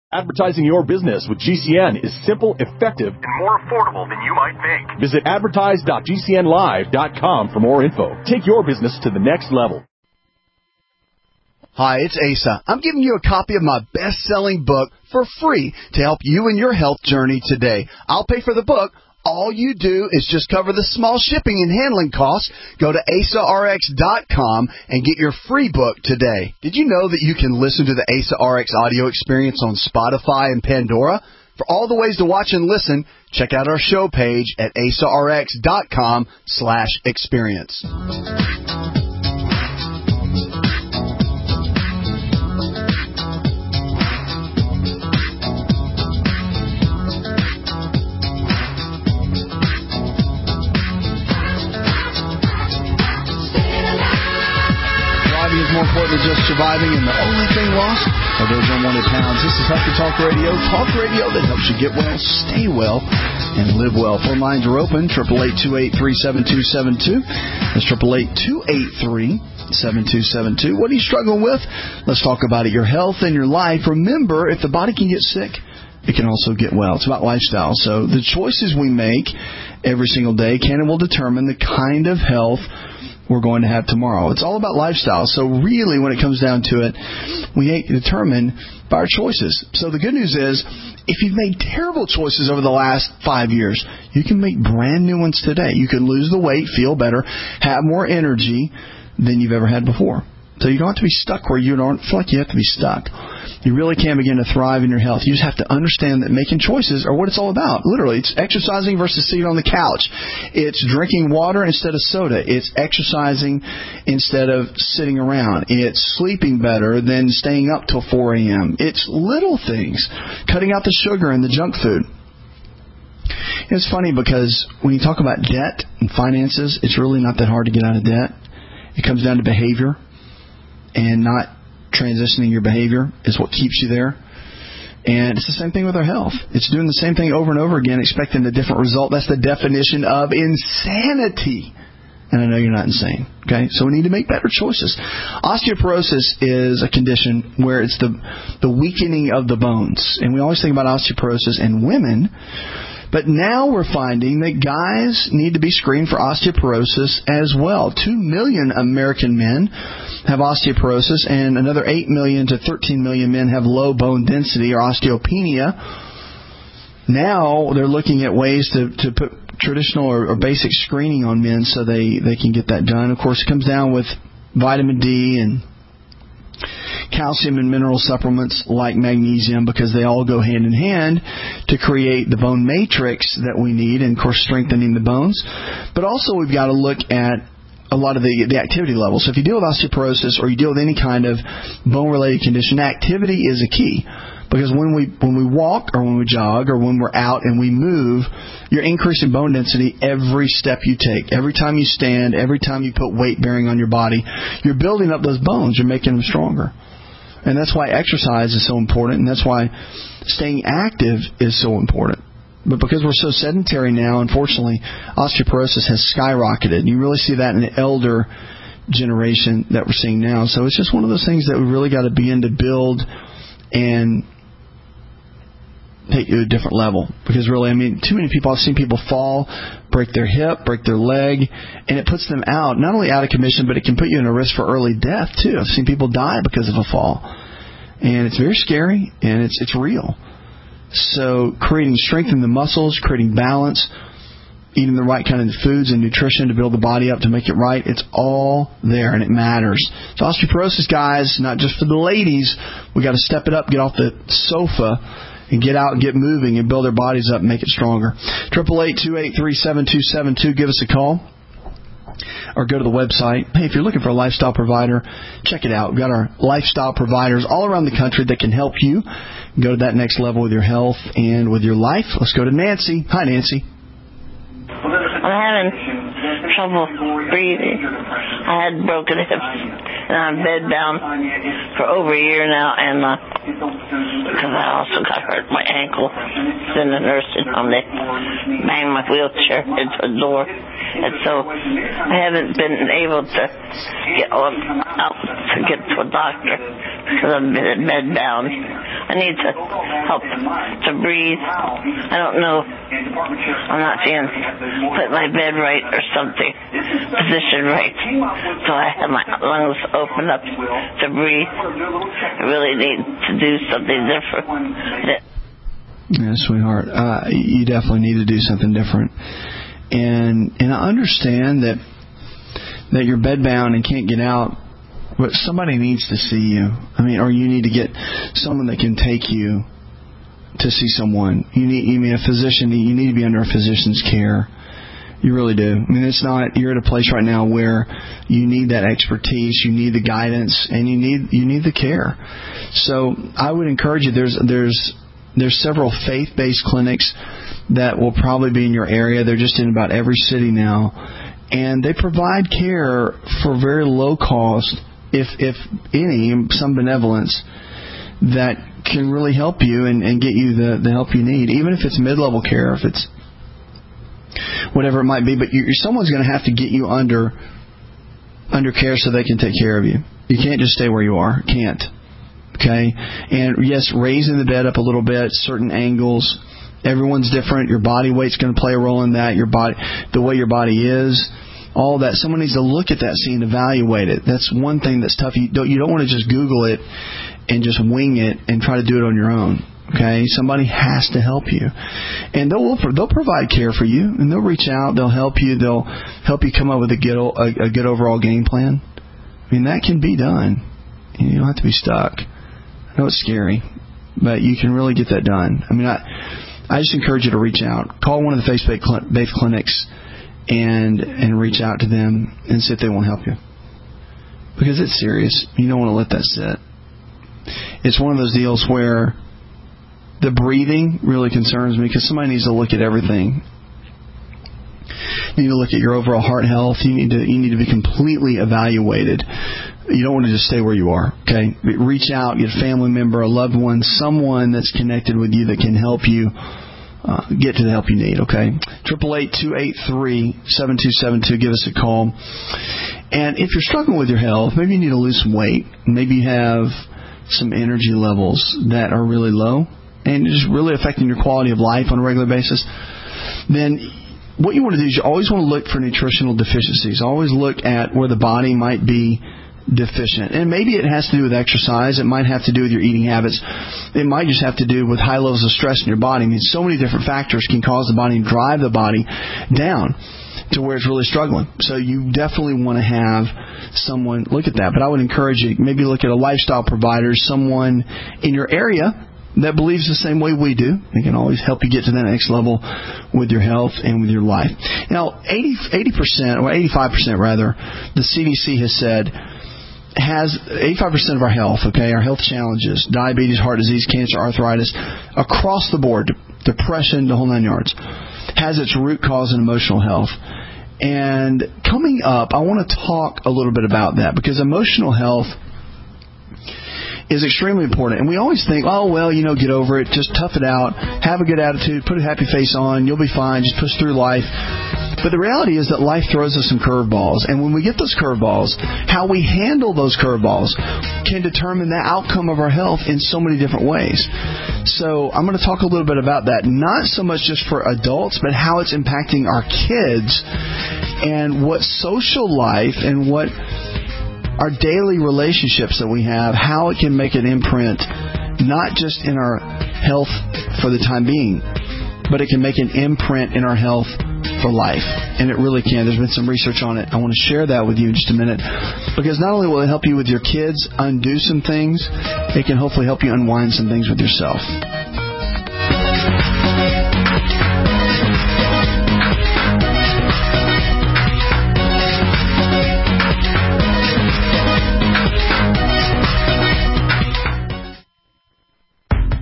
Advertising your business with GCN is simple, effective, and more affordable than you might think. Visit advertise.gcnlive.com for more info. Take your business to the next level. Hi, it's Asa. I'm giving you a copy of my best-selling book for free to help you in your health journey today. I'll pay for the book. All you do is just cover the small shipping and handling costs. Go to AsaRx.com and get your free book today. Did you know that you can listen to the AsaRx audio experience on Spotify and Pandora? For all the ways to watch and listen, check out our show page at AsaRx.com/experience. Is more important than just surviving, and the only thing lost are those unwanted pounds. This is Healthy Talk Radio that helps you get well, stay well, and live well. Phone lines are open, 888-283-7272. That's 888-283-7272. What are you struggling with? Let's talk about it. Your health and your life. Remember, if the body can get sick, it can also get well. It's about lifestyle. So the choices we make every single day can and will determine the kind of health we're going to have tomorrow. It's all about lifestyle. So really, when it comes down to it, we determine by our choices. So the good news is, if you've made terrible choices over the last 5 years, you can make brand new ones today. You can lose the weight, feel better, have more energy than you've ever had before. So you don't have to be stuck where you don't feel like you have to be stuck. You really can begin to thrive in your health. You just have to understand that making choices are what it's all about. Literally, it's exercising versus sitting on the couch. It's drinking water instead of soda. It's exercising instead of sitting around. It's sleeping better than staying up till 4 a.m. It's little things. Cutting out the sugar and the junk food. It's funny because when you talk about debt and finances, it's really not that hard to get out of debt. It comes down to behavior. And not transitioning your behavior is what keeps you there. And it's the same thing with our health. It's doing the same thing over and over again, expecting a different result. That's the definition of insanity. And I know you're not insane. Okay? So we need to make better choices. Osteoporosis is a condition where it's the weakening of the bones. And we always think about osteoporosis in women. But now we're finding that guys need to be screened for osteoporosis as well. 2 million American men have osteoporosis, and another 8 million to 13 million men have low bone density or osteopenia. Now they're looking at ways to put traditional or basic screening on men so they can get that done. Of course, it comes down with vitamin D and calcium and mineral supplements like magnesium, because they all go hand in hand to create the bone matrix that we need, and of course strengthening the bones. But also we've got to look at a lot of the activity levels. So if you deal with osteoporosis or you deal with any kind of bone-related condition, activity is a key. Because when we walk or when we jog or when we're out and we move, you're increasing bone density every step you take. Every time you stand, every time you put weight bearing on your body, you're building up those bones. You're making them stronger. And that's why exercise is so important, and that's why staying active is so important. But because we're so sedentary now, unfortunately, osteoporosis has skyrocketed. And you really see that in the elder generation that we're seeing now. So it's just one of those things that we really got to begin to build and take you to a different level. Because really, I mean, too many people, I've seen people fall, break their hip, break their leg, and it puts them out, not only out of commission, but it can put you in a risk for early death, too. I've seen people die because of a fall. And it's very scary, and it's real. So creating strength in the muscles, creating balance, eating the right kind of foods and nutrition to build the body up to make it right, it's all there, and it matters. So osteoporosis, guys, not just for the ladies. We got to step it up, get off the sofa, and get out and get moving and build their bodies up and make it stronger. 888-283-7272. Give us a call. Or go to the website. Hey, if you're looking for a lifestyle provider, check it out. We've got our lifestyle providers all around the country that can help you go to that next level with your health and with your life. Let's go to Nancy. Hi, Nancy. I'm having trouble breathing. I had broken hips, and I'm bedbound for over a year now, and because I also got hurt my ankle in the nursing home. They banged my wheelchair into the door, and so I haven't been able to get out to get to a doctor because I'm bed bound. I need to help to breathe. I don't know. I'm not seeing put my bed right or something, position right. So I have my lungs open up to breathe. I really need to do something different. Yeah, sweetheart, you definitely need to do something different. And I understand that you're bedbound and can't get out, but somebody needs to see you. I mean, or you need to get someone that can take you to see someone. You need a physician. You need to be under a physician's care. You really do. I mean, it's not. You're at a place right now where you need that expertise, you need the guidance, and you need the care. So I would encourage you. There's several faith-based clinics that will probably be in your area. They're just in about every city now, and they provide care for very low cost, if any, some benevolence that can really help you and get you the help you need, even if it's mid-level care, if it's whatever it might be. But someone's going to have to get you under care so they can take care of you. You can't just stay where you are. Can't. Okay? And yes, raising the bed up a little bit, certain angles. Everyone's different. Your body weight's going to play a role in that. Your body, the way your body is, all that. Someone needs to look at that scene, evaluate it. That's one thing that's tough. You don't want to just Google it and just wing it and try to do it on your own. Okay, somebody has to help you, and they'll provide care for you, and they'll reach out, they'll help you, they'll help you come up with a good overall game plan. I mean, that can be done. You don't have to be stuck. I know it's scary, but you can really get that done. I mean, I just encourage you to reach out, call one of the faith-based clinics, and reach out to them and see if they won't help you, because it's serious. You don't want to let that sit. It's one of those deals where the breathing really concerns me, because somebody needs to look at everything. You need to look at your overall heart health. You need to be completely evaluated. You don't want to just stay where you are. Okay, reach out, get a family member, a loved one, someone that's connected with you that can help you get to the help you need. Okay, 888-283-7272. Give us a call. And if you're struggling with your health, maybe you need to lose some weight. Maybe you have some energy levels that are really low, and it's really affecting your quality of life on a regular basis, then what you want to do is you always want to look for nutritional deficiencies. Always look at where the body might be deficient. And maybe it has to do with exercise. It might have to do with your eating habits. It might just have to do with high levels of stress in your body. I mean, so many different factors can cause the body and drive the body down to where it's really struggling. So you definitely want to have someone look at that. But I would encourage you, maybe look at a lifestyle provider, someone in your area that believes the same way we do. They can always help you get to that next level with your health and with your life. Now, 80% or 85% rather, the CDC has said, has 85% of our health, okay, our health challenges, diabetes, heart disease, cancer, arthritis, across the board, depression, the whole 9 yards, has its root cause in emotional health. And coming up, I want to talk a little bit about that, because emotional health is extremely important. And we always think, oh, well, get over it, just tough it out, have a good attitude, put a happy face on, you'll be fine, just push through life. But the reality is that life throws us some curveballs. And when we get those curveballs, how we handle those curveballs can determine the outcome of our health in so many different ways. So I'm going to talk a little bit about that, not so much just for adults, but how it's impacting our kids, and what social life and what our daily relationships that we have, how it can make an imprint, not just in our health for the time being, but it can make an imprint in our health for life. And it really can. There's been some research on it. I want to share that with you in just a minute, because not only will it help you with your kids undo some things, it can hopefully help you unwind some things with yourself.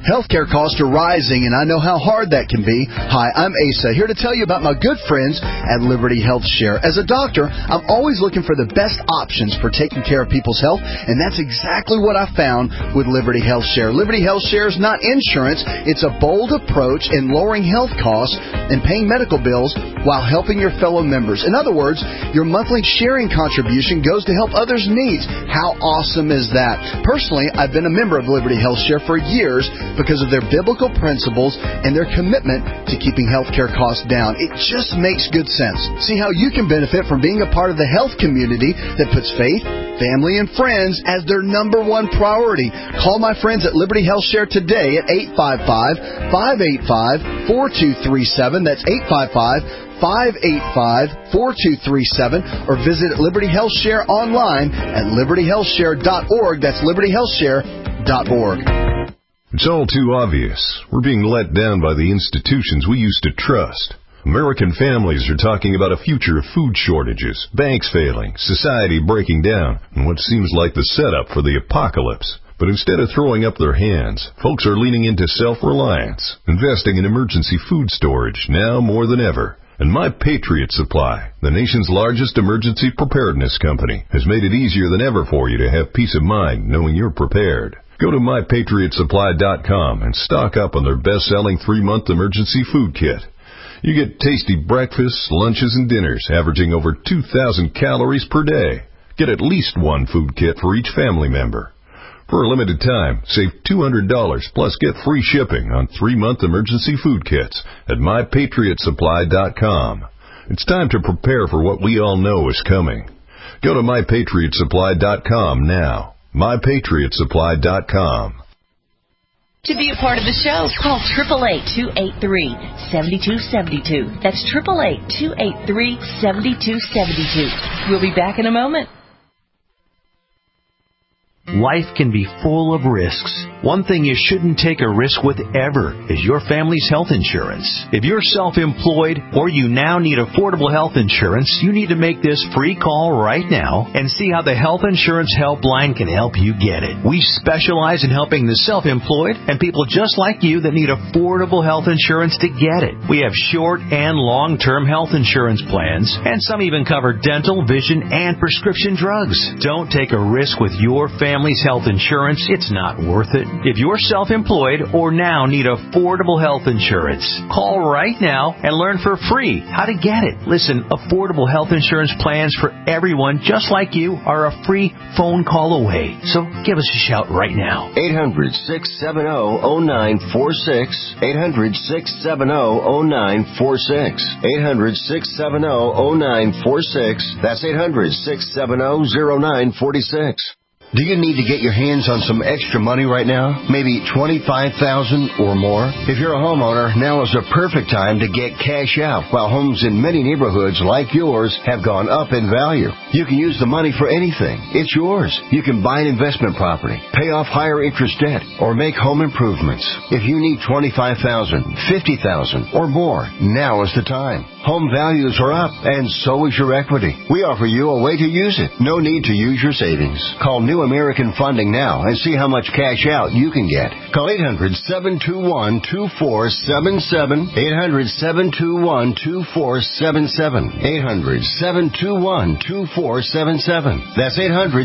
Healthcare costs are rising, and I know how hard that can be. Hi, I'm Asa, here to tell you about my good friends at Liberty Health Share. As a doctor, I'm always looking for the best options for taking care of people's health, and that's exactly what I found with Liberty Health Share. Liberty Health Share is not insurance. It's a bold approach in lowering health costs and paying medical bills while helping your fellow members. In other words, your monthly sharing contribution goes to help others' needs. How awesome is that? Personally, I've been a member of Liberty Health Share for years because of their biblical principles and their commitment to keeping healthcare costs down. It just makes good sense. See how you can benefit from being a part of the health community that puts faith, family, and friends as their number one priority. Call my friends at Liberty Health Share today at 855-585-4237. That's 855-585-4237, or visit Liberty Health Share online at libertyhealthshare.org. That's libertyhealthshare.org. It's all too obvious. We're being let down by the institutions we used to trust. American families are talking about a future of food shortages, banks failing, society breaking down, and what seems like the setup for the apocalypse. But instead of throwing up their hands, folks are leaning into self-reliance, investing in emergency food storage now more than ever. And My Patriot Supply, the nation's largest emergency preparedness company, has made it easier than ever for you to have peace of mind knowing you're prepared. Go to MyPatriotSupply.com and stock up on their best-selling 3-month emergency food kit. You get tasty breakfasts, lunches, and dinners averaging over 2,000 calories per day. Get at least one food kit for each family member. For a limited time, save $200 plus get free shipping on 3-month emergency food kits at MyPatriotSupply.com. It's time to prepare for what we all know is coming. Go to MyPatriotSupply.com now. MyPatriotSupply.com. To be a part of the show, call 888-283-7272. That's 888-283-7272. We'll be back in a moment. Life can be full of risks. One thing you shouldn't take a risk with ever is your family's health insurance. If you're self-employed or you now need affordable health insurance, you need to make this free call right now and see how the Health Insurance Helpline can help you get it. We specialize in helping the self-employed and people just like you that need affordable health insurance to get it. We have short and long-term health insurance plans, and some even cover dental, vision, and prescription drugs. Don't take a risk with your family's health insurance. It's not worth it. If you're self-employed or now need affordable health insurance, call right now and learn for free how to get it. Listen, affordable health insurance plans for everyone just like you are a free phone call away. So give us a shout right now. 800-670-0946. 800-670-0946. 800-670-0946. That's 800-670-0946. Do you need to get your hands on some extra money right now? Maybe $25,000 or more? If you're a homeowner, now is the perfect time to get cash out while homes in many neighborhoods like yours have gone up in value. You can use the money for anything. It's yours. You can buy an investment property, pay off higher interest debt, or make home improvements. If you need $25,000, $50,000 or more, now is the time. Home values are up, and so is your equity. We offer you a way to use it. No need to use your savings. Call New American Funding now and see how much cash out you can get. Call 800-721-2477. 800-721-2477. 800-721-2477. That's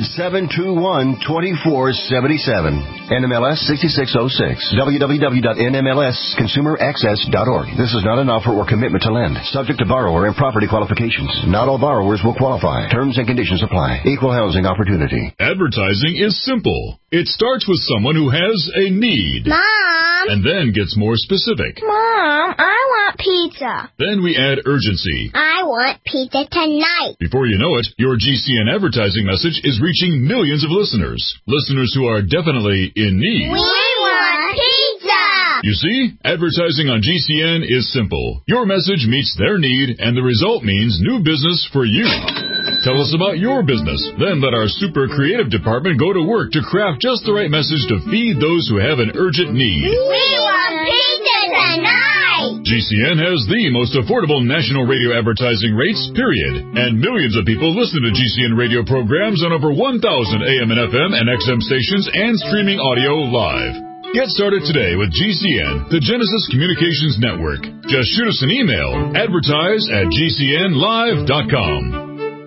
800-721-2477. NMLS 6606. www.nmlsconsumeraccess.org. This is not an offer or commitment to lend. Subject to borrower and property qualifications. Not all borrowers will qualify. Terms and conditions apply. Equal housing opportunity. Advertising is simple. It starts with someone who has a need. Mom! And then gets more specific. Mom, I want pizza. Then we add urgency. I want pizza tonight. Before you know it, your GCN advertising message is reaching millions of listeners. Listeners who are definitely in need. We want pizza! You see, advertising on GCN is simple. Your message meets their need, and the result means new business for you. Tell us about your business. Then let our super creative department go to work to craft just the right message to feed those who have an urgent need. We want pizza tonight! GCN has the most affordable national radio advertising rates, period. And millions of people listen to GCN radio programs on over 1,000 AM and FM and XM stations and streaming audio live. Get started today with GCN, the Genesis Communications Network. Just shoot us an email, advertise@gcnlive.com.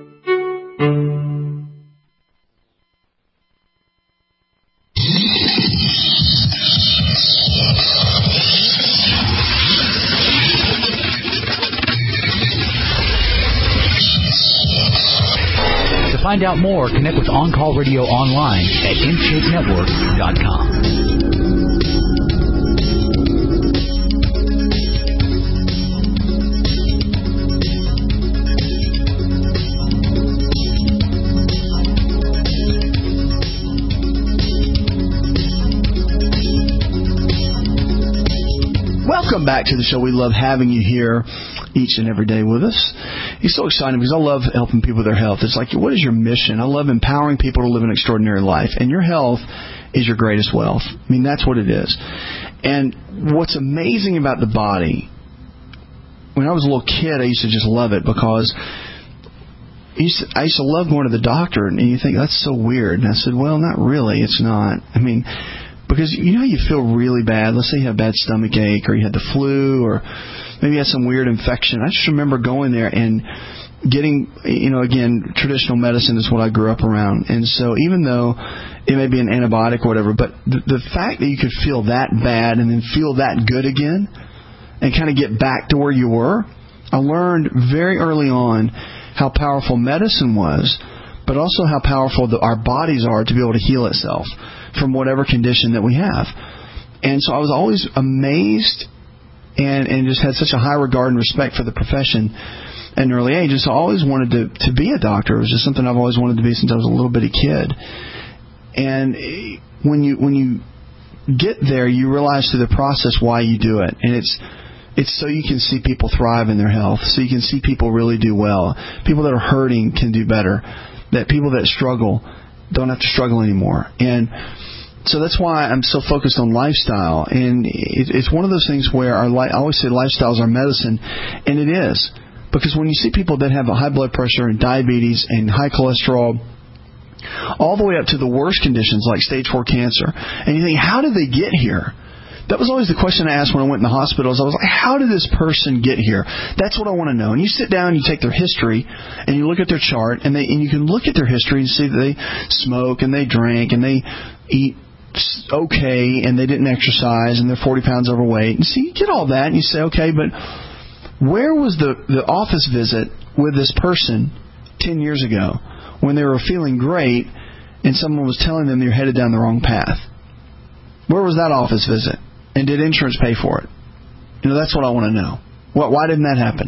To find out more, connect with On Call Radio online at InShapeNetwork.com. Welcome back to the show. We love having you here each and every day with us. It's so exciting because I love helping people with their health. It's like, what is your mission? I love empowering people to live an extraordinary life. And your health is your greatest wealth. I mean, that's what it is. And what's amazing about the body, when I was a little kid, I used to just love it because I used to love going to the doctor. And you think, that's so weird. And I said, well, not really. It's not. I mean, because you know how you feel really bad. Let's say you have bad stomach ache or you had the flu or maybe you had some weird infection. I just remember going there and getting, again, traditional medicine is what I grew up around. And so even though it may be an antibiotic or whatever, but the fact that you could feel that bad and then feel that good again and kind of get back to where you were, I learned very early on how powerful medicine was, but also how powerful our bodies are to be able to heal itself from whatever condition that we have. And so I was always amazed and just had such a high regard and respect for the profession at an early age. And so I always wanted to be a doctor. It was just something I've always wanted to be since I was a little bitty kid. And when you get there, you realize through the process why you do it. And it's so you can see people thrive in their health, so you can see people really do well. People that are hurting can do better. That people that struggle don't have to struggle anymore. And so that's why I'm so focused on lifestyle. And it's one of those things where I always say lifestyle is our medicine. And it is. Because when you see people that have a high blood pressure and diabetes and high cholesterol, all the way up to the worst conditions like stage 4 cancer, and you think, how did they get here? That was always the question I asked when I went in the hospitals. I was like, how did this person get here? That's what I want to know. And you sit down and you take their history and you look at their chart and you can look at their history and see that they smoke and they drink and they eat okay and they didn't exercise and they're 40 pounds overweight. And so you get all that and you say, okay, but where was the office visit with this person 10 years ago when they were feeling great and someone was telling them they're headed down the wrong path? Where was that office visit? And did insurance pay for it? That's what I want to know. Why didn't that happen?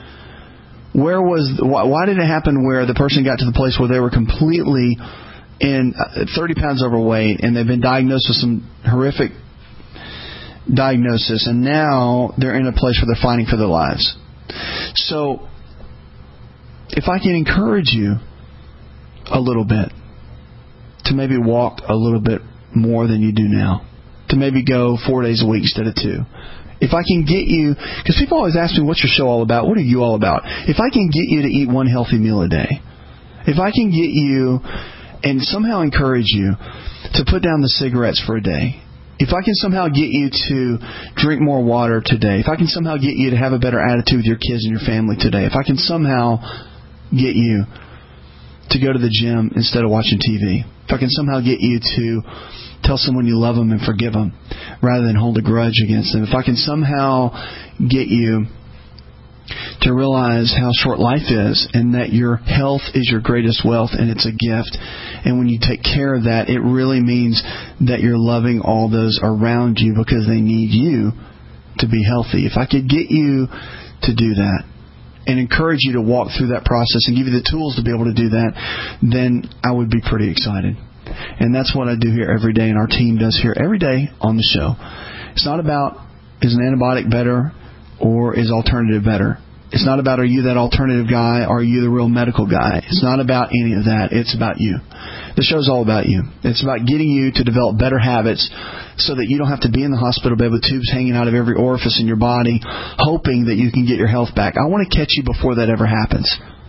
Why did it happen where the person got to the place where they were completely 30 pounds overweight and they've been diagnosed with some horrific diagnosis and now they're in a place where they're fighting for their lives? So if I can encourage you a little bit to maybe walk a little bit more than you do now, to maybe go 4 days a week instead of 2. If I can get you, because people always ask me, what's your show all about? What are you all about? If I can get you to eat one healthy meal a day, if I can get you and somehow encourage you to put down the cigarettes for a day, if I can somehow get you to drink more water today, if I can somehow get you to have a better attitude with your kids and your family today, if I can somehow get you to go to the gym instead of watching TV, if I can somehow get you to tell someone you love them and forgive them rather than hold a grudge against them, if I can somehow get you to realize how short life is and that your health is your greatest wealth and it's a gift, and when you take care of that, it really means that you're loving all those around you because they need you to be healthy. If I could get you to do that and encourage you to walk through that process and give you the tools to be able to do that, then I would be pretty excited. And that's what I do here every day, and our team does here every day on the show. It's not about, is an antibiotic better or is alternative better? It's not about, are you that alternative guy or are you the real medical guy? It's not about any of that. It's about you. The show's all about you. It's about getting you to develop better habits so that you don't have to be in the hospital bed with tubes hanging out of every orifice in your body hoping that you can get your health back. I want to catch you before that ever happens,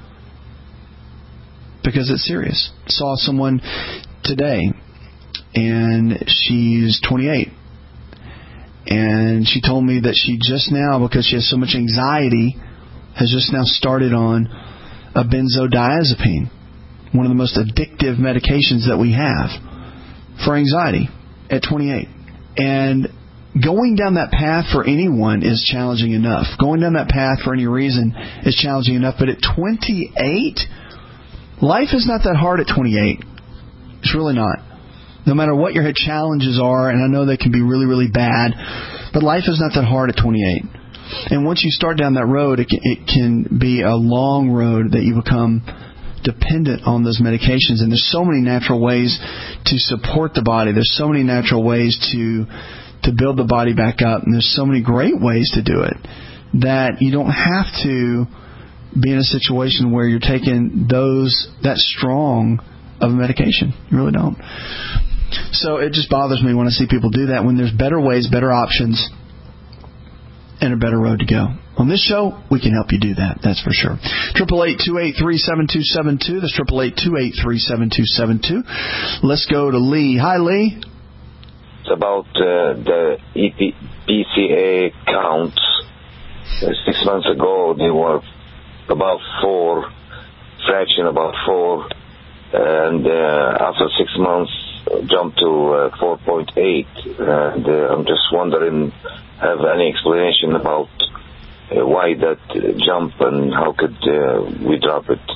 because it's serious. Saw someone today, and she's 28, And she told me that she just now, because she has so much anxiety, has just now started on a benzodiazepine, one of the most addictive medications that we have for anxiety at 28. And going down that path for anyone is challenging enough. Going down that path for any reason is challenging enough. But at 28, life is not that hard at 28. It's really not. No matter what your challenges are, and I know they can be really, really bad, but life is not that hard at 28. And once you start down that road, it can be a long road that you become dependent on those medications. And there's so many natural ways to support the body. There's so many natural ways to build the body back up. And there's so many great ways to do it that you don't have to be in a situation where you're taking that strong of a medication. You really don't. So it just bothers me when I see people do that when there's better ways, better options, and a better road to go. On this show, we can help you do that. That's for sure. 888-283-7272. That's 888-283-7272. Let's go to Lee. Hi, Lee. It's about the PCA counts. 6 months ago, they were about 4, fraction about 4, and after 6 months, jumped to 4.8. And I'm just wondering, have any explanation about why that jump and how could we drop it?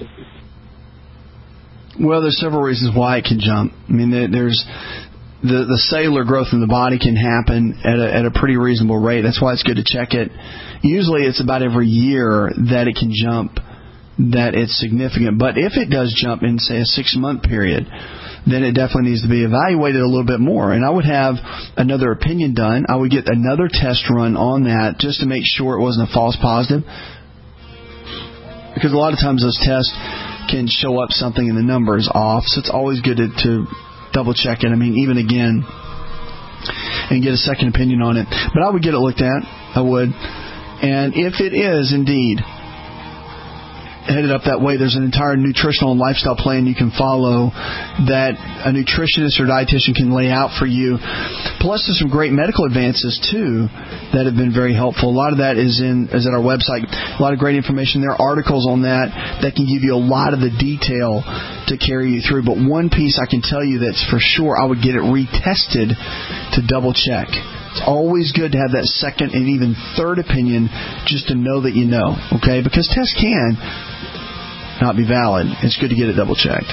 Well, there's several reasons why it can jump. I mean, there's the cellular growth in the body can happen at a pretty reasonable rate. That's why it's good to check it. Usually it's about every year that it can jump, that it's significant. But if it does jump in, say, a 6-month period, then it definitely needs to be evaluated a little bit more. And I would have another opinion done. I would get another test run on that just to make sure it wasn't a false positive. Because a lot of times those tests can show up something and the number is off. So it's always good to double check it. I mean, even again, and get a second opinion on it. But I would get it looked at. I would. And if it is indeed headed up that way, there's an entire nutritional and lifestyle plan you can follow that a nutritionist or dietitian can lay out for you. Plus, there's some great medical advances, too, that have been very helpful. A lot of that is at our website. A lot of great information. There are articles on that can give you a lot of the detail to carry you through. But one piece I can tell you that's for sure, I would get it retested to double check. It's always good to have that second and even third opinion just to know that you know, okay? Because tests can not be valid. It's good to get it double checked.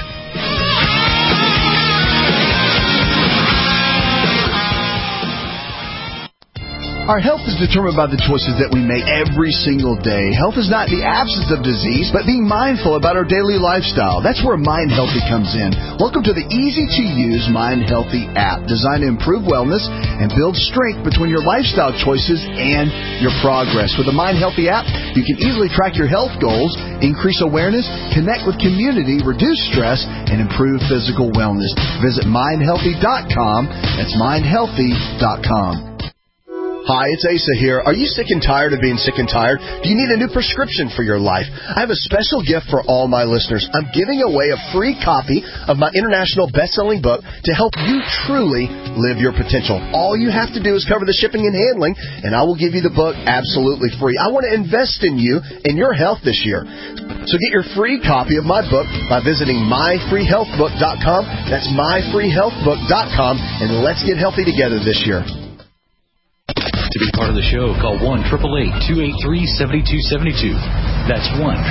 Our health is determined by the choices that we make every single day. Health is not the absence of disease, but being mindful about our daily lifestyle. That's where Mind Healthy comes in. Welcome to the easy-to-use Mind Healthy app, designed to improve wellness and build strength between your lifestyle choices and your progress. With the Mind Healthy app, you can easily track your health goals, increase awareness, connect with community, reduce stress, and improve physical wellness. Visit mindhealthy.com. That's mindhealthy.com. Hi, it's Asa here. Are you sick and tired of being sick and tired? Do you need a new prescription for your life? I have a special gift for all my listeners. I'm giving away a free copy of my international best-selling book to help you truly live your potential. All you have to do is cover the shipping and handling, and I will give you the book absolutely free. I want to invest in you and your health this year. So get your free copy of my book by visiting myfreehealthbook.com. That's myfreehealthbook.com, and let's get healthy together this year. To be part of the show, call 1-888-283-7272. That's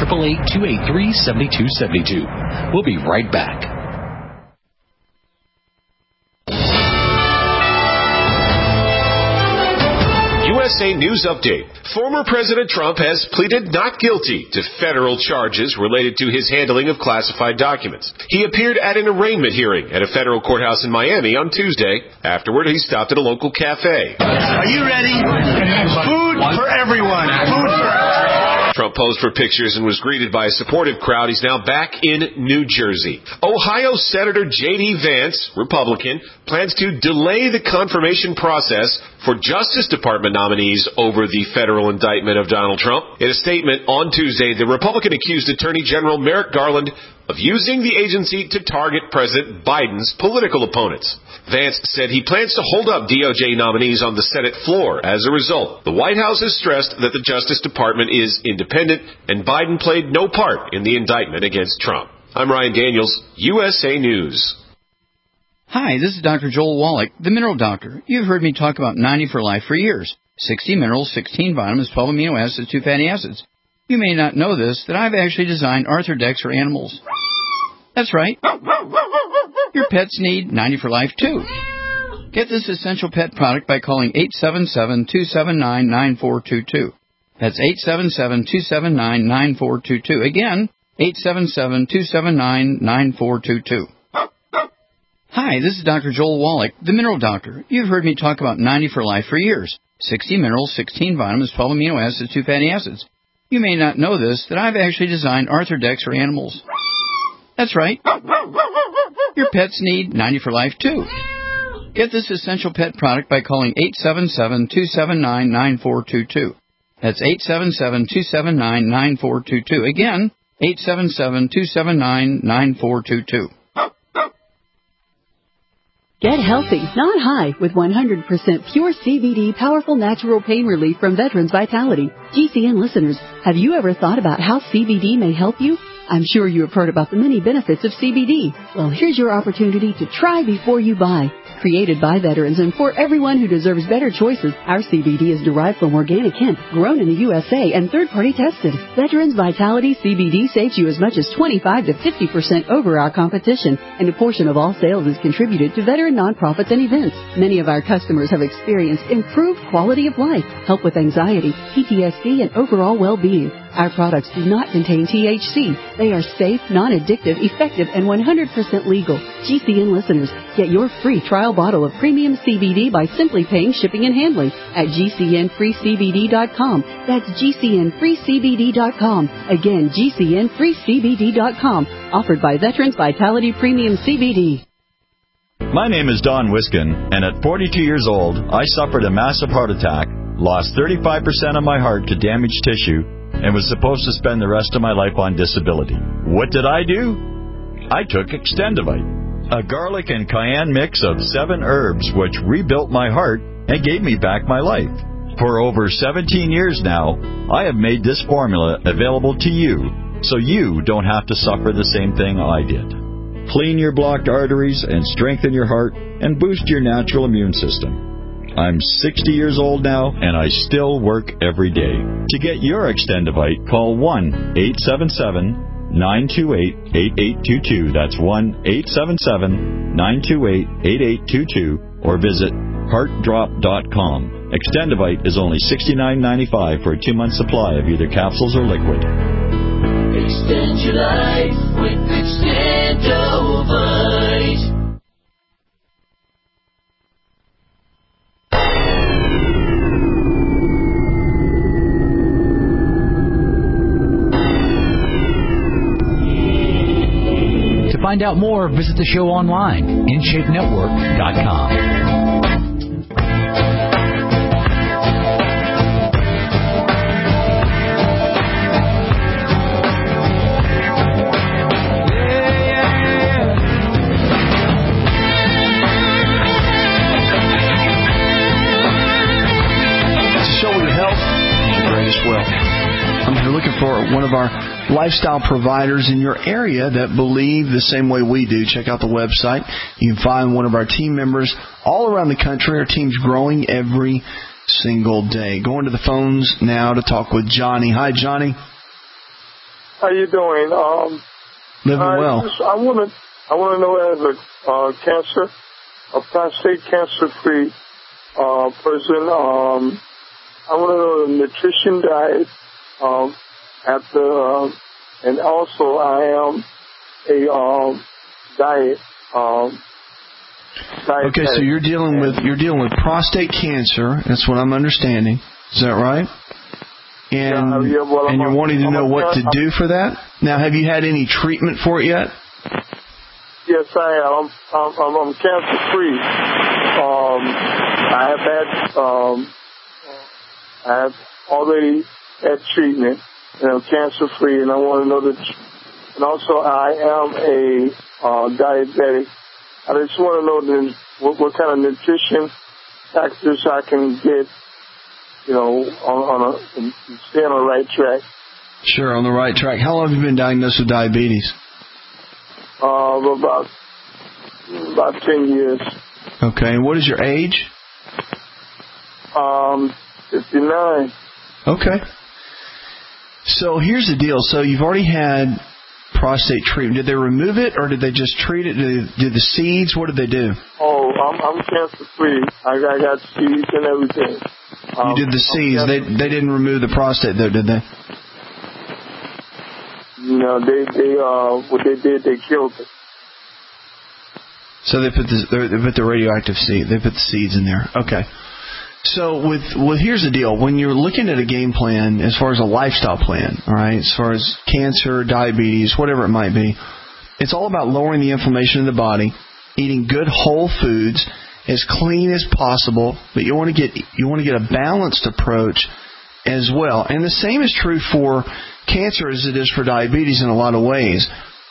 1-888-283-7272. We'll be right back. USA News Update. Former President Trump has pleaded not guilty to federal charges related to his handling of classified documents. He appeared at an arraignment hearing at a federal courthouse in Miami on Tuesday. Afterward, he stopped at a local cafe. Are you ready? Food for everyone. Food for everyone. Trump posed for pictures and was greeted by a supportive crowd. He's now back in New Jersey. Ohio Senator J.D. Vance, Republican, plans to delay the confirmation process for Justice Department nominees over the federal indictment of Donald Trump. In a statement on Tuesday, the Republican accused Attorney General Merrick Garland of using the agency to target President Biden's political opponents. Vance said he plans to hold up DOJ nominees on the Senate floor. As a result, the White House has stressed that the Justice Department is independent and Biden played no part in the indictment against Trump. I'm Ryan Daniels, USA News. Hi, this is Dr. Joel Wallach, the Mineral Doctor. You've heard me talk about 90 for Life for years. 60 minerals, 16 vitamins, 12 amino acids, 2 fatty acids. You may not know this, that I've actually designed Arthrodex for animals. That's right. Your pets need 90 for Life, too. Get this essential pet product by calling 877-279-9422. That's 877-279-9422. Again, 877-279-9422. Hi, this is Dr. Joel Wallach, the Mineral Doctor. You've heard me talk about 90 for Life for years. 60 minerals, 16 vitamins, 12 amino acids, 2 fatty acids. You may not know this, that I've actually designed Arthrodex for animals. That's right. Your pets need 90 for Life, too. Get this essential pet product by calling 877-279-9422. That's 877-279-9422. Again, 877-279-9422. Get healthy, not high, with 100% pure CBD powerful natural pain relief from Veterans Vitality. GCN listeners, have you ever thought about how CBD may help you? I'm sure you have heard about the many benefits of CBD. Well, here's your opportunity to try before you buy. Created by veterans and for everyone who deserves better choices, our CBD is derived from organic hemp, grown in the USA, and third-party tested. Veterans Vitality CBD saves you as much as 25 to 50% over our competition, and a portion of all sales is contributed to veteran nonprofits and events. Many of our customers have experienced improved quality of life, help with anxiety, PTSD, and overall well-being. Our products do not contain THC. They are safe, non-addictive, effective, and 100% legal. GCN listeners, get your free trial bottle of premium CBD by simply paying shipping and handling at GCNFreeCBD.com. That's GCNFreeCBD.com. Again, GCNFreeCBD.com. Offered by Veterans Vitality Premium CBD. My name is Don Wiskin, and at 42 years old, I suffered a massive heart attack, lost 35% of my heart to damaged tissue, and was supposed to spend the rest of my life on disability. What did I do? I took Extendivite, a garlic and cayenne mix of 7 herbs which rebuilt my heart and gave me back my life. For over 17 years now, I have made this formula available to you, so you don't have to suffer the same thing I did. Clean your blocked arteries and strengthen your heart and boost your natural immune system. I'm 60 years old now, and I still work every day. To get your Extendivite, call 1-877-928-8822. That's 1-877-928-8822, or visit heartdrop.com. Extendivite is only $69.95 for a 2-month supply of either capsules or liquid. Extend your life with Extendivite. To find out more, visit the show online, InShapeNetwork.com. I'm here looking for one of our lifestyle providers in your area that believe the same way we do. Check out the website. You can find one of our team members all around the country. Our team's growing every single day. Going to the phones now to talk with Johnny. Hi, Johnny. How you doing? Living well. I want to know, as a prostate cancer-free person, I want to know the nutrition diet and also I am a diet. Okay, so you're dealing with prostate cancer. That's what I'm understanding. Is that right? And you're wanting to know what to do for that. Now, have you had any treatment for it yet? Yes, I am. I'm cancer free. I I have already had treatment, cancer free, and I want to know and also I am a diabetic. I just want to know what kind of nutrition factors I can get, and stay on the right track. Sure, on the right track. How long have you been diagnosed with diabetes? About 10 years. Okay, and what is your age? 59. Okay. So here's the deal. So you've already had prostate treatment. Did they remove it, or did they just treat it? Did the seeds? What did they do? Oh, I'm cancer free. I got seeds and everything. You did the seeds. They didn't remove the prostate though, did they? No, what they did, they killed it. So they put the radioactive seed. They put the seeds in there. Okay. So here's the deal. When you're looking at a game plan, as far as a lifestyle plan, all right, as far as cancer, diabetes, whatever it might be, it's all about lowering the inflammation in the body, eating good whole foods, as clean as possible. But you want to get a balanced approach as well. And the same is true for cancer as it is for diabetes in a lot of ways.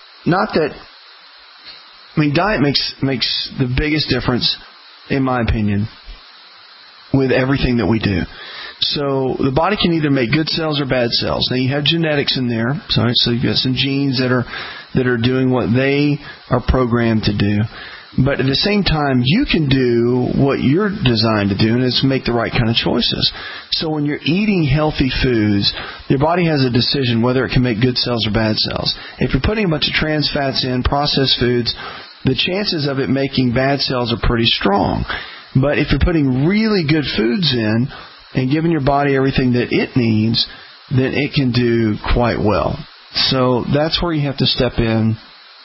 Diet makes the biggest difference, in my opinion, with everything that we do. So the body can either make good cells or bad cells. Now you have genetics in there, so you've got some genes that are doing what they are programmed to do. But at the same time, you can do what you're designed to do, and it's make the right kind of choices. So when you're eating healthy foods, your body has a decision whether it can make good cells or bad cells. If you're putting a bunch of trans fats in, processed foods, the chances of it making bad cells are pretty strong. But if you're putting really good foods in and giving your body everything that it needs, then it can do quite well. So that's where you have to step in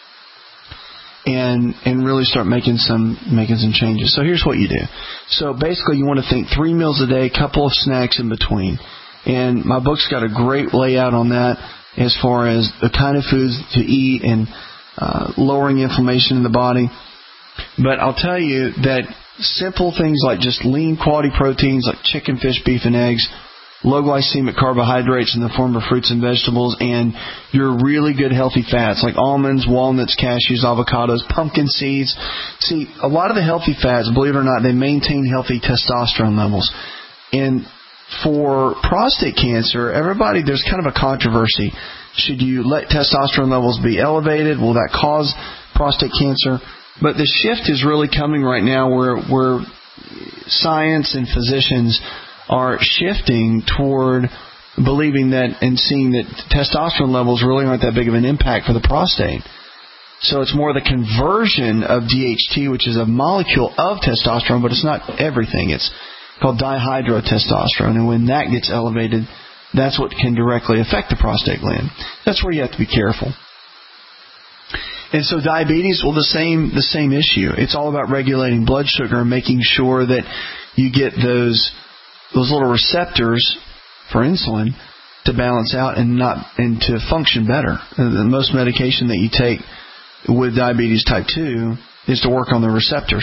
and really start making some changes. So here's what you do. So basically you want to think 3 meals a day, a couple of snacks in between. And my book's got a great layout on that as far as the kind of foods to eat and lowering inflammation in the body. But I'll tell you that simple things like just lean quality proteins like chicken, fish, beef, and eggs, low glycemic carbohydrates in the form of fruits and vegetables, and your really good healthy fats like almonds, walnuts, cashews, avocados, pumpkin seeds. See, a lot of the healthy fats, believe it or not, they maintain healthy testosterone levels. And for prostate cancer, there's kind of a controversy. Should you let testosterone levels be elevated? Will that cause prostate cancer? But the shift is really coming right now where science and physicians are shifting toward believing that and seeing that testosterone levels really aren't that big of an impact for the prostate. So it's more the conversion of DHT, which is a molecule of testosterone, but it's not everything. It's called dihydrotestosterone, and when that gets elevated, that's what can directly affect the prostate gland. That's where you have to be careful. And so diabetes, well, the same issue. It's all about regulating blood sugar and making sure that you get those little receptors for insulin to balance out and to function better. The most medication that you take with diabetes type 2 is to work on the receptors.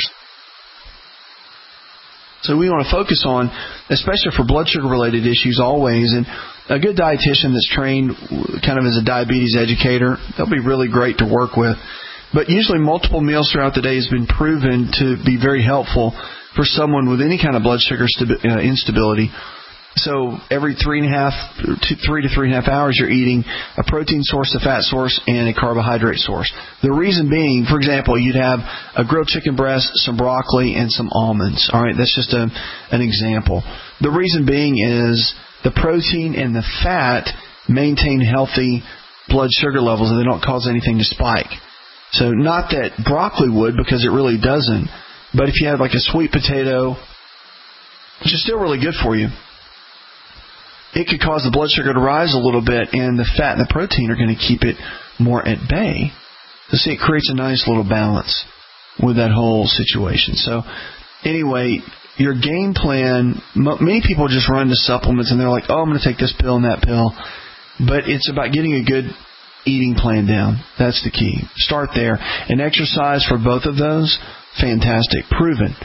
So we want to focus on, especially for blood sugar related issues always, and a good dietitian that's trained kind of as a diabetes educator, they'll be really great to work with. But usually multiple meals throughout the day has been proven to be very helpful for someone with any kind of blood sugar instability. So every 3 to 3.5 hours you're eating a protein source, a fat source, and a carbohydrate source. The reason being, for example, you'd have a grilled chicken breast, some broccoli, and some almonds. All right, that's just an example. The reason being is the protein and the fat maintain healthy blood sugar levels and they don't cause anything to spike. So not that broccoli would, because it really doesn't. But if you have like a sweet potato, which is still really good for you, it could cause the blood sugar to rise a little bit, and the fat and the protein are going to keep it more at bay. So see, it creates a nice little balance with that whole situation. So anyway, your game plan, many people just run to supplements and they're like, oh, I'm going to take this pill and that pill. But it's about getting a good eating plan down. That's the key. Start there. And exercise for both of those, fantastic, proven.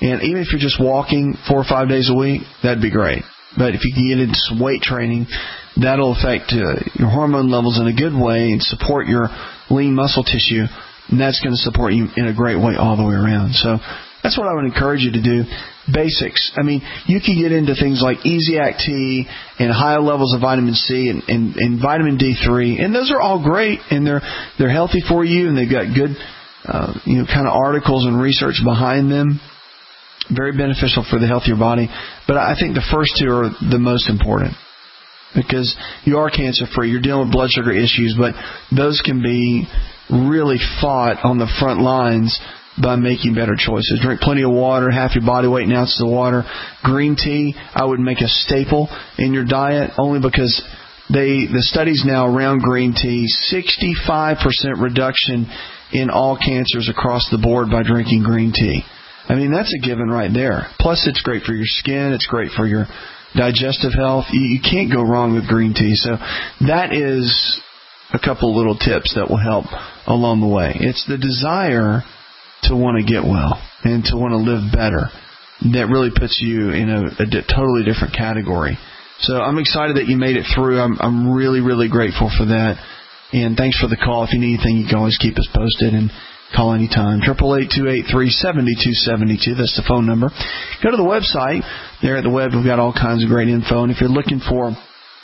And even if you're just walking 4 or 5 days a week, that'd be great. But if you can get into some weight training, that'll affect your hormone levels in a good way and support your lean muscle tissue. And that's going to support you in a great way all the way around. So that's what I would encourage you to do. Basics. I mean, you can get into things like Easy Act T and high levels of vitamin C and vitamin D3, and those are all great, and they're healthy for you, and they've got good, kind of articles and research behind them. Very beneficial for the health of your body. But I think the first two are the most important because you are cancer-free. You're dealing with blood sugar issues, but those can be really fought on the front lines by making better choices. Drink plenty of water, half your body weight in ounces of water. Green tea, I would make a staple in your diet only because the studies now around green tea, 65% reduction in all cancers across the board by drinking green tea. I mean, that's a given right there. Plus, it's great for your skin. It's great for your digestive health. You can't go wrong with green tea. So that is a couple little tips that will help along the way. It's the desire to want to get well and to want to live better that really puts you in a totally different category. So I'm excited that you made it through. I'm really, really grateful for that. And thanks for the call. If you need anything, you can always keep us posted and call anytime. 888-283-7272. That's the phone number. Go to the website. There at the web, we've got all kinds of great info. And if you're looking for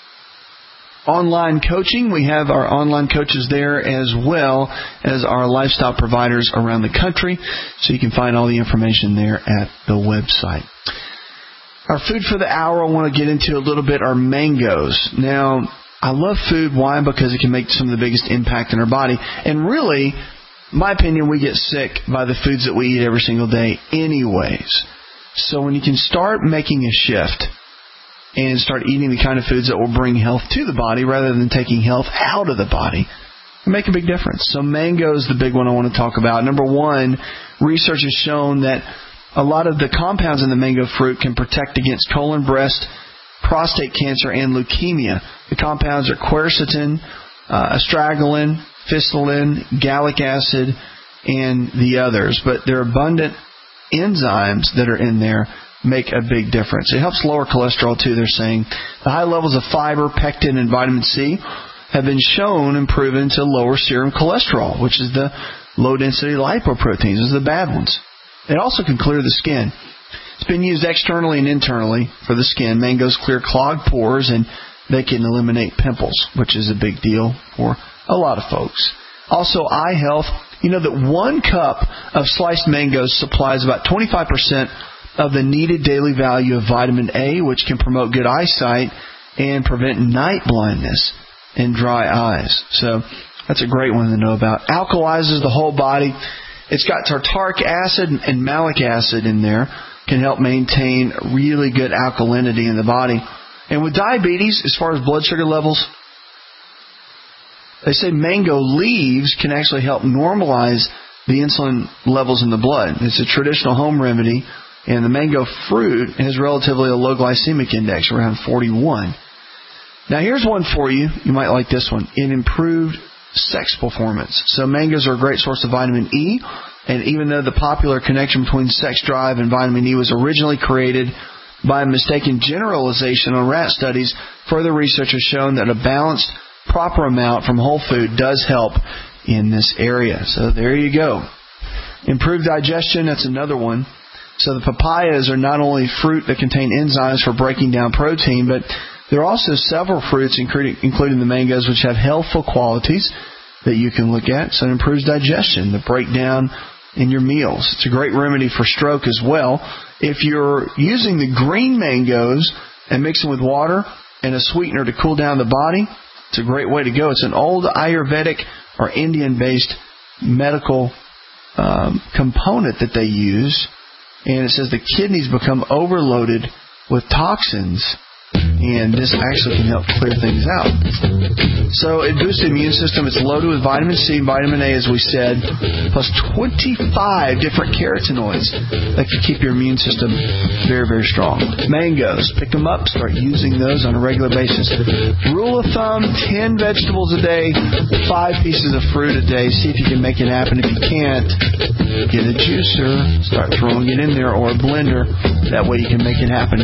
online coaching, we have our online coaches there as well as our lifestyle providers around the country. So you can find all the information there at the website. Our food for the hour I want to get into a little bit are mangoes. Now, I love food. Why? Because it can make some of the biggest impact in our body. And really, in my opinion, we get sick by the foods that we eat every single day anyways. So when you can start making a shift and start eating the kind of foods that will bring health to the body rather than taking health out of the body, it make a big difference. So mango is the big one I want to talk about. Number one, research has shown that a lot of the compounds in the mango fruit can protect against colon, breast, prostate cancer, and leukemia. The compounds are quercetin, astragalin, phycillin, gallic acid, and the others. But their abundant enzymes that are in there make a big difference. It helps lower cholesterol too, they're saying. The high levels of fiber, pectin, and vitamin C have been shown and proven to lower serum cholesterol, which is the low-density lipoproteins. Those are the bad ones. It also can clear the skin. It's been used externally and internally for the skin. Mangoes clear clogged pores, and they can eliminate pimples, which is a big deal for a lot of folks. Also, eye health. You know that 1 cup of sliced mangoes supplies about 25% of the needed daily value of vitamin A, which can promote good eyesight and prevent night blindness and dry eyes. So that's a great one to know about. Alkalizes the whole body. It's got tartaric acid and malic acid in there. Can help maintain really good alkalinity in the body. And with diabetes, as far as blood sugar levels, they say mango leaves can actually help normalize the insulin levels in the blood. It's a traditional home remedy, and the mango fruit has relatively a low glycemic index, around 41. Now here's one for you. You might like this one. It improved sex performance. So mangoes are a great source of vitamin E, and even though the popular connection between sex drive and vitamin E was originally created by a mistaken generalization on rat studies, further research has shown that a balanced, proper amount from whole food does help in this area. So there you go. Improved digestion, that's another one. So the papayas are not only fruit that contain enzymes for breaking down protein, but there are also several fruits, including the mangoes, which have healthful qualities that you can look at. So it improves digestion, the breakdown in your meals. It's a great remedy for stroke as well. If you're using the green mangoes and mix them with water and a sweetener to cool down the body, it's a great way to go. It's an old Ayurvedic or Indian-based medical component that they use. And it says the kidneys become overloaded with toxins. and this actually can help clear things out. So it boosts the immune system. It's loaded with vitamin C and vitamin A, as we said, plus 25 different carotenoids that can keep your immune system very, very strong. Mangoes, pick them up, start using those on a regular basis. Rule of thumb, 10 vegetables a day, 5 pieces of fruit a day. See if you can make it happen. If you can't, get a juicer, start throwing it in there, or a blender. That way you can make it happen.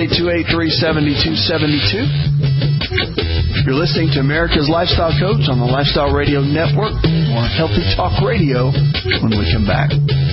888-283-7272. You're listening to America's Lifestyle Coach on the Lifestyle Radio Network. More Healthy Talk Radio when we come back.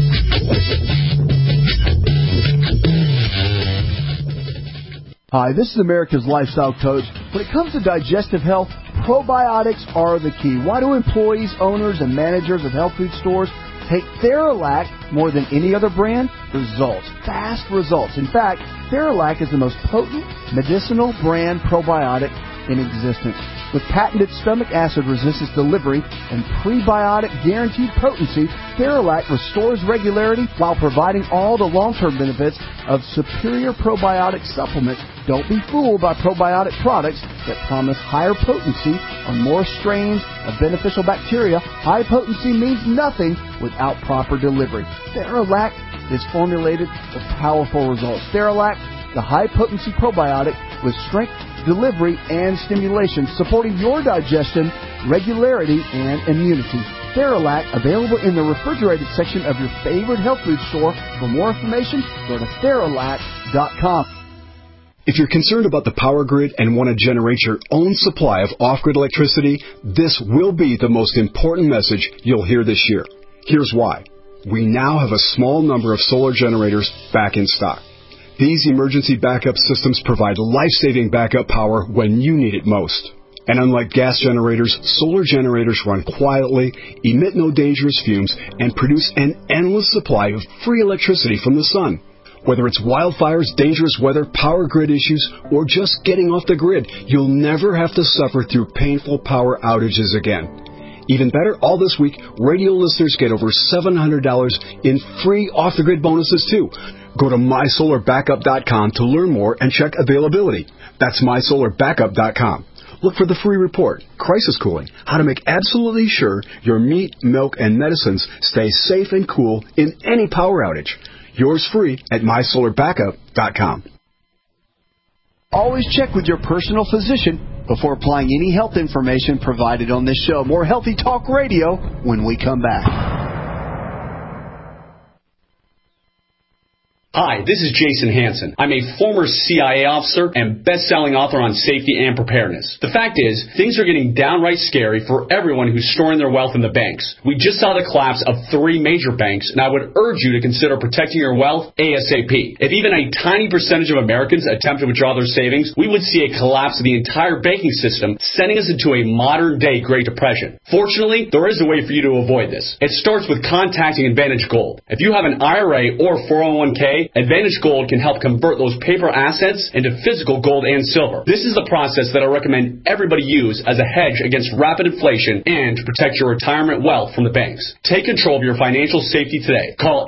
Hi, this is America's Lifestyle Coach. When it comes to digestive health, probiotics are the key. Why do employees, owners, and managers of health food stores take Theralac more than any other brand? Results. Fast results. In fact, Theralac is the most potent medicinal brand probiotic in existence. With patented stomach acid resistance delivery and prebiotic guaranteed potency, Theralac restores regularity while providing all the long-term benefits of superior probiotic supplements. Don't be fooled by probiotic products that promise higher potency on more strains of beneficial bacteria. High potency means nothing without proper delivery. Theralac is formulated for powerful results. Theralac, the high-potency probiotic with strength, delivery, and stimulation, supporting your digestion, regularity, and immunity. Theralac, available in the refrigerated section of your favorite health food store. For more information, go to Theralac.com. If you're concerned about the power grid and want to generate your own supply of off-grid electricity, this will be the most important message you'll hear this year. Here's why. We now have a small number of solar generators back in stock. These emergency backup systems provide life-saving backup power when you need it most. And unlike gas generators, solar generators run quietly, emit no dangerous fumes, and produce an endless supply of free electricity from the sun. Whether it's wildfires, dangerous weather, power grid issues, or just getting off the grid, you'll never have to suffer through painful power outages again. Even better, all this week, radio listeners get over $700 in free off-the-grid bonuses, too. Go to MySolarBackup.com to learn more and check availability. That's MySolarBackup.com. Look for the free report, Crisis Cooling, how to make absolutely sure your meat, milk, and medicines stay safe and cool in any power outage. Yours free at MySolarBackup.com. Always check with your personal physician before applying any health information provided on this show. More Healthy Talk Radio when we come back. Hi, this is Jason Hansen. I'm a former CIA officer and best-selling author on safety and preparedness. The fact is, things are getting downright scary for everyone who's storing their wealth in the banks. We just saw the collapse of 3 major banks, and I would urge you to consider protecting your wealth ASAP. If even a tiny percentage of Americans attempt to withdraw their savings, we would see a collapse of the entire banking system, sending us into a modern-day Great Depression. Fortunately, there is a way for you to avoid this. It starts with contacting Advantage Gold. If you have an IRA or 401k, Advantage Gold can help convert those paper assets into physical gold and silver. This is the process that I recommend everybody use as a hedge against rapid inflation and to protect your retirement wealth from the banks. Take control of your financial safety today. Call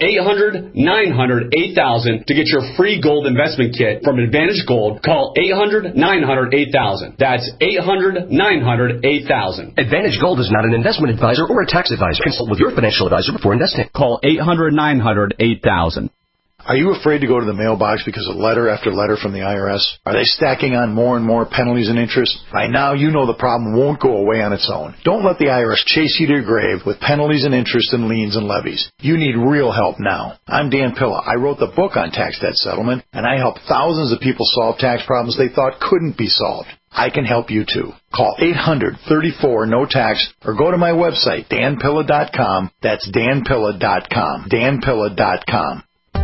800-900-8000 to get your free gold investment kit from Advantage Gold. Call 800-900-8000. That's 800-900-8000. Advantage Gold is not an investment advisor or a tax advisor. Consult with your financial advisor before investing. Call 800-900-8000. Are you afraid to go to the mailbox because of letter after letter from the IRS? Are they stacking on more and more penalties and interest? By now, you know the problem won't go away on its own. Don't let the IRS chase you to your grave with penalties and interest and liens and levies. You need real help now. I'm Dan Pilla. I wrote the book on tax debt settlement, and I help thousands of people solve tax problems they thought couldn't be solved. I can help you too. Call 800-34-NO-TAX or go to my website, danpilla.com. That's danpilla.com. danpilla.com.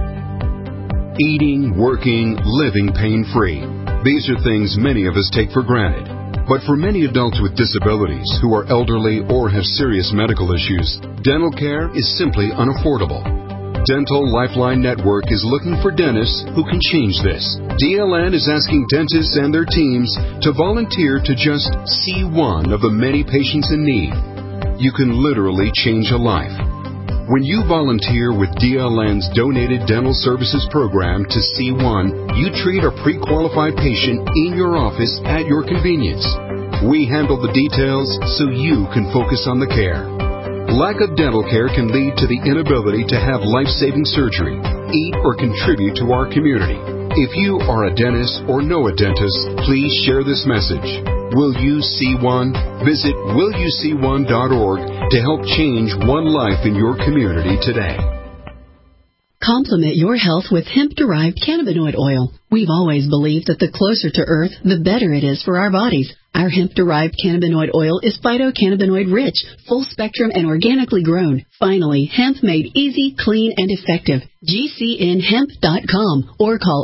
Eating, working, living pain-free. These are things many of us take for granted. But for many adults with disabilities who are elderly or have serious medical issues, dental care is simply unaffordable. Dental Lifeline Network is looking for dentists who can change this. DLN is asking dentists and their teams to volunteer to just see one of the many patients in need. You can literally change a life. When you volunteer with DLN's Donated Dental Services Program to C1, you treat a pre-qualified patient in your office at your convenience. We handle the details so you can focus on the care. Lack of dental care can lead to the inability to have life-saving surgery, eat, or contribute to our community. If you are a dentist or know a dentist, please share this message. Will You See One? Visit willyouseeone.org to help change one life in your community today. Complement your health with hemp-derived cannabinoid oil. We've always believed that the closer to Earth, the better it is for our bodies. Our hemp-derived cannabinoid oil is phytocannabinoid-rich, full-spectrum, and organically grown. Finally, hemp made easy, clean, and effective. GCNhemp.com or call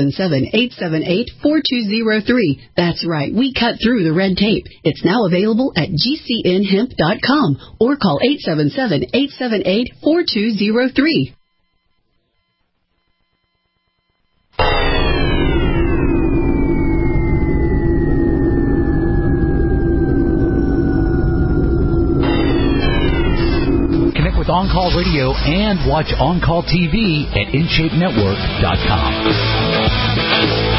877-878-4203. That's right, we cut through the red tape. It's now available at GCNhemp.com or call 877-878-4203. Connect with On Call Radio and watch On Call TV at InShapeNetwork.com.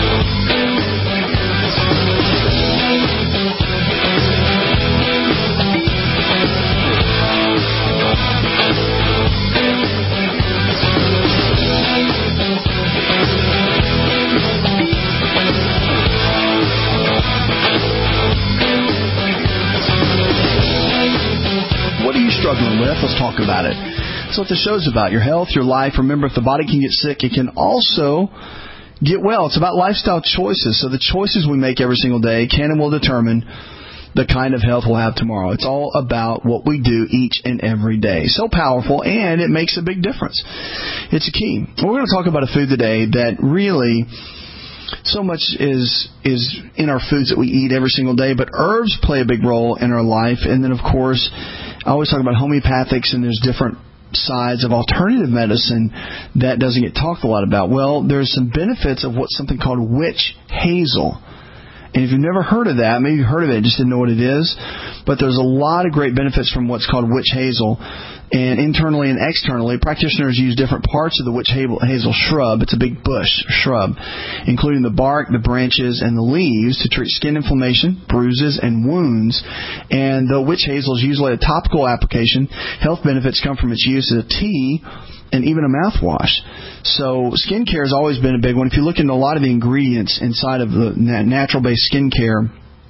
What are you struggling with? Let's talk about it. That's what the show's about. Your health, your life. Remember, if the body can get sick, it can also get well. It's about lifestyle choices. So the choices we make every single day can and will determine the kind of health we'll have tomorrow. It's all about what we do each and every day. So powerful, and it makes a big difference. It's a key. We're going to talk about a food today that really... so much is in our foods that we eat every single day, but herbs play a big role in our life. And then, of course, I always talk about homeopathics, and there's different sides of alternative medicine that doesn't get talked a lot about. Well, there's some benefits of what's something called witch hazel. And if you've never heard of that, maybe you've heard of it, just didn't know what it is. But there's a lot of great benefits from what's called witch hazel. And internally and externally, practitioners use different parts of the witch hazel shrub. It's a big bush shrub, including the bark, the branches, and the leaves to treat skin inflammation, bruises, and wounds. And though witch hazel is usually a topical application, health benefits come from its use as a tea and even a mouthwash. So skincare has always been a big one. If you look into a lot of the ingredients inside of the natural-based skincare,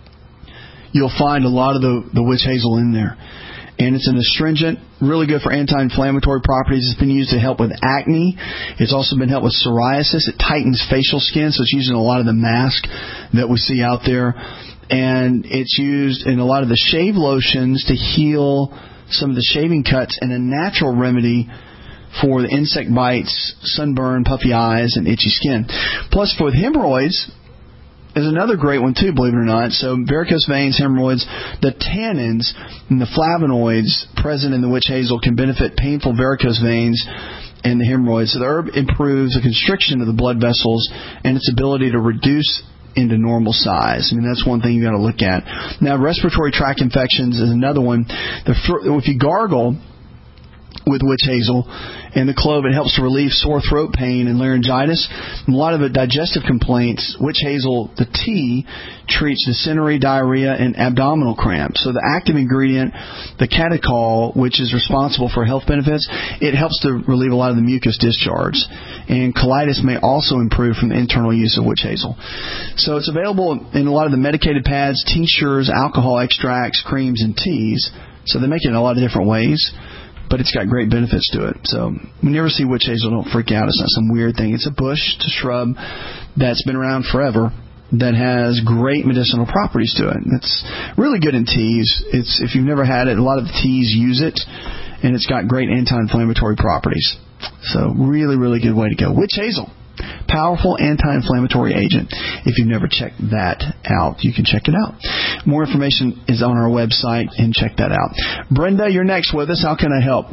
you'll find a lot of the witch hazel in there. And it's an astringent, really good for anti-inflammatory properties. It's been used to help with acne. It's also been helped with psoriasis. It tightens facial skin, so it's used in a lot of the masks that we see out there. And it's used in a lot of the shave lotions to heal some of the shaving cuts, and a natural remedy for the insect bites, sunburn, puffy eyes, and itchy skin. Plus, for hemorrhoids, is another great one too, believe it or not. So varicose veins, hemorrhoids, the tannins and the flavonoids present in the witch hazel can benefit painful varicose veins and the hemorrhoids. So the herb improves the constriction of the blood vessels and its ability to reduce into normal size. I mean, that's one thing you got to look at. Now, respiratory tract infections is another one. If you gargle with witch hazel and the clove, it helps to relieve sore throat pain and laryngitis. And a lot of the digestive complaints, witch hazel, the tea, treats dysentery, diarrhea, and abdominal cramps. So the active ingredient, the catechol, which is responsible for health benefits, it helps to relieve a lot of the mucus discharge. And colitis may also improve from the internal use of witch hazel. So it's available in a lot of the medicated pads, tinctures, alcohol extracts, creams, and teas. So they make it in a lot of different ways, but it's got great benefits to it. So when you ever see witch hazel, don't freak out. It's not some weird thing. It's a bush, it's a shrub that's been around forever that has great medicinal properties to it. It's really good in teas. If you've never had it, a lot of the teas use it, and it's got great anti-inflammatory properties. So really, really good way to go. Witch hazel, powerful anti-inflammatory agent. If you've never checked that out, you can check it out. More information is on our website, and check that out. Brenda, you're next with us. How can I help?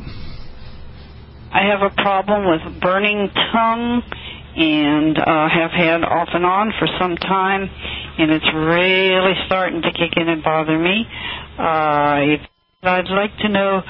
I have a problem with burning tongue, and have had off and on for some time, and it's really starting to kick in and bother me. I'd like to know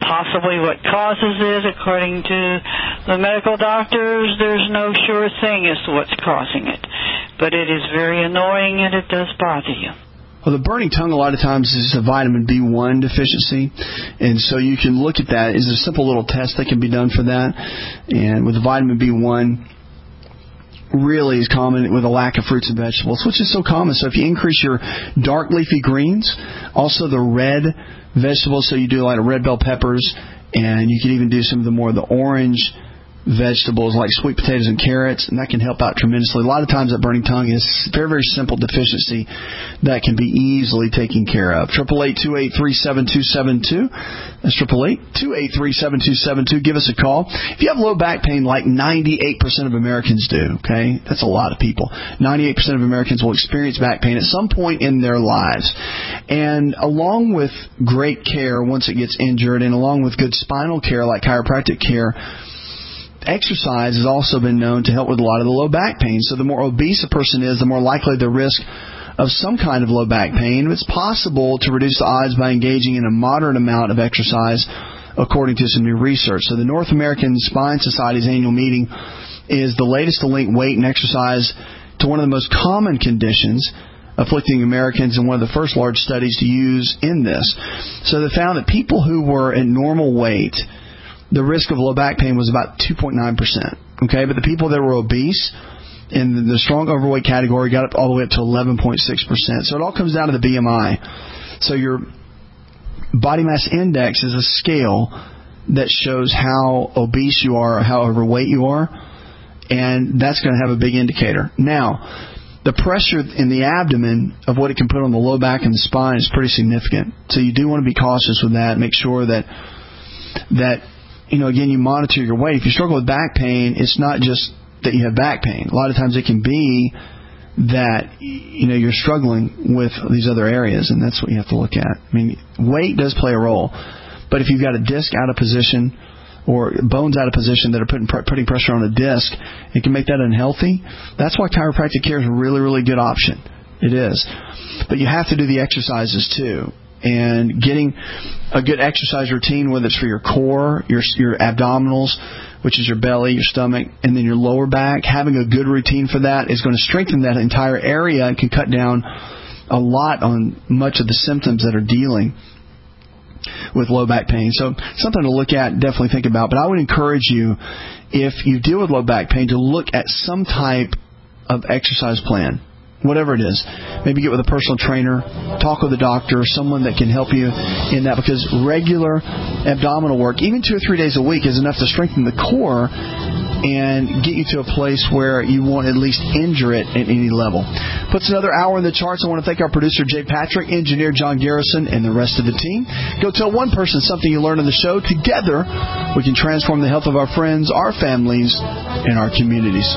possibly what causes it. According to the medical doctors, there's no sure thing as to what's causing it. But it is very annoying and it does bother you. Well, the burning tongue a lot of times is a vitamin B1 deficiency, and so you can look at that. It's a simple little test that can be done for that. And with the vitamin B1, really is common with a lack of fruits and vegetables, which is so common. So if you increase your dark leafy greens, also the red vegetables, so you do like red bell peppers, and you can even do some of the more the orange vegetables like sweet potatoes and carrots, and that can help out tremendously. A lot of times that burning tongue is very, very simple deficiency that can be easily taken care of. 888-283-7272. That's 888-283-7272. Give us a call. If you have low back pain like 98% of Americans do, okay, that's a lot of people. 98% of Americans will experience back pain at some point in their lives. And along with great care once it gets injured, and along with good spinal care like chiropractic care, exercise has also been known to help with a lot of the low back pain. So the more obese a person is, the more likely the risk of some kind of low back pain. It's possible to reduce the odds by engaging in a moderate amount of exercise, according to some new research. So the North American Spine Society's annual meeting is the latest to link weight and exercise to one of the most common conditions afflicting Americans, and one of the first large studies to use in this. So they found that people who were at normal weight, the risk of low back pain was about 2.9%. Okay, but the people that were obese in the strong overweight category got up all the way up to 11.6%. So it all comes down to the BMI. So your body mass index is a scale that shows how obese you are or how overweight you are, and that's going to have a big indicator. Now, the pressure in the abdomen of what it can put on the low back and the spine is pretty significant. So you do want to be cautious with that. Make sure that again, you monitor your weight. If you struggle with back pain, it's not just that you have back pain. A lot of times it can be that, you're struggling with these other areas, and that's what you have to look at. I mean, weight does play a role, but if you've got a disc out of position or bones out of position that are putting pressure on a disc, it can make that unhealthy. That's why chiropractic care is a really, really good option. It is. But you have to do the exercises too. And getting a good exercise routine, whether it's for your core, your abdominals, which is your belly, your stomach, and then your lower back, having a good routine for that is going to strengthen that entire area and can cut down a lot on much of the symptoms that are dealing with low back pain. So something to look at, definitely think about. But I would encourage you, if you deal with low back pain, to look at some type of exercise plan. Whatever it is. Maybe get with a personal trainer, talk with a doctor, someone that can help you in that, because regular abdominal work, even 2 or 3 days a week, is enough to strengthen the core and get you to a place where you won't at least injure it at any level. Puts another hour in the charts. I want to thank our producer, Jay Patrick, engineer John Garrison, and the rest of the team. Go tell one person something you learned on the show. Together, we can transform the health of our friends, our families, and our communities.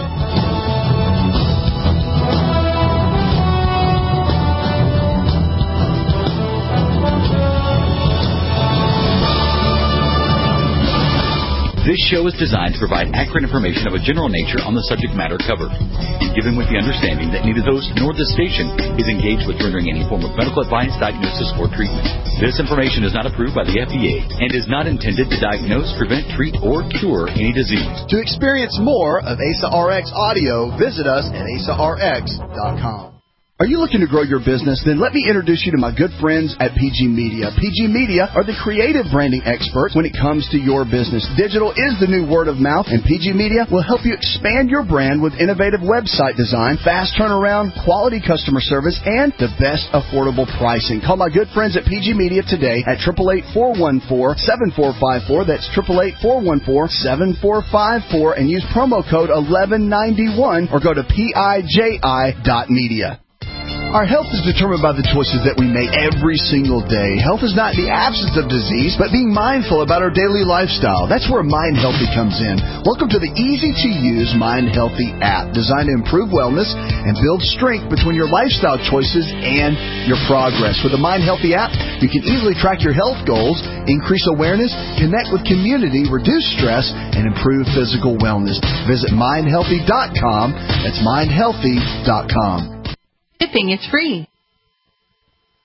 This show is designed to provide accurate information of a general nature on the subject matter covered, and given with the understanding that neither the host nor the station is engaged with rendering any form of medical advice, diagnosis, or treatment. This information is not approved by the FDA and is not intended to diagnose, prevent, treat, or cure any disease. To experience more of Asa RX audio, visit us at asarx.com. Are you looking to grow your business? Then let me introduce you to my good friends at PG Media. PG Media are the creative branding experts when it comes to your business. Digital is the new word of mouth, and PG Media will help you expand your brand with innovative website design, fast turnaround, quality customer service, and the best affordable pricing. Call my good friends at PG Media today at 888-414-7454. That's 888-414-7454, and use promo code 1191 or go to piji.media. Our health is determined by the choices that we make every single day. Health is not the absence of disease, but being mindful about our daily lifestyle. That's where Mind Healthy comes in. Welcome to the easy-to-use Mind Healthy app, designed to improve wellness and build strength between your lifestyle choices and your progress. With the Mind Healthy app, you can easily track your health goals, increase awareness, connect with community, reduce stress, and improve physical wellness. Visit mindhealthy.com. That's mindhealthy.com. Shipping is free.